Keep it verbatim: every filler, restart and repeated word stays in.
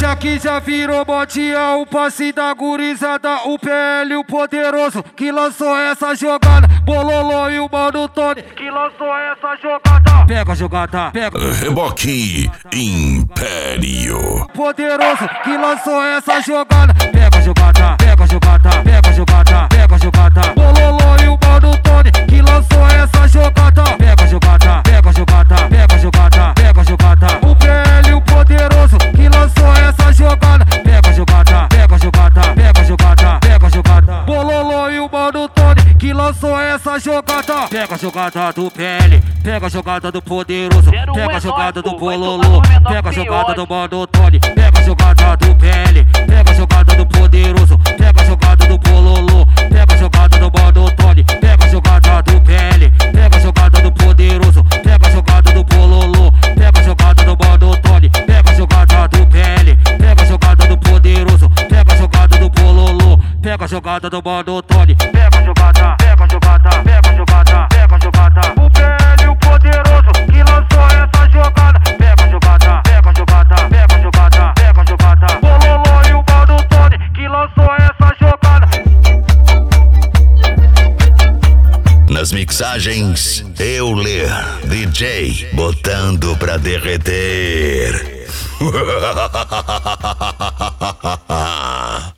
Esse aqui já virou modinha, o passe da gurizada, o P L, o poderoso, que lançou essa jogada. Bololô e o Mano Tony, que lançou essa jogada. Pega a jogada, pega. Reboque Império. Poderoso, que lançou essa jogada. Pega a jogada, pega a jogada, pega a jogada, pega a jogada. Bololô e o Mano Tony, que lançou essa jogada. Pega a jogada, pega a jogada, pega a jogada, pega a jogada. O P L, o poderoso, que lançou essa jogada. Pega a jogada, pega a jogada, pega a jogada, pega a jogada. Bololô e o Mano Tony, que lançou essa jogada. Pega a jogada do P L, pega a jogada do poderoso, pega a jogada do Bololô, pega a jogada do Mano Tony, pega a jogada do P L, pega a jogada do poderoso, pega a jogada do Bololô, pega a jogada do Mano Tony, pega a jogada do P L, pega a jogada do poderoso, pega a jogada do Bololô, pega a jogada do Mano Tony, pega a jogada do P L, pega a jogada do poderoso, pega a jogada do Bololô, pega a jogada do Mano Tony, pega a jogada, pega a jogada, pega a jogada, pega a jogada. O P L, o poderoso, que lançou essa jogada. Pega a jogada, pega a jogada, pega a jogada, pega a jogada. Bololô e o Mano Tony, que lançou essa jogada. Nas mixagens, Euler, D J, botando pra derreter.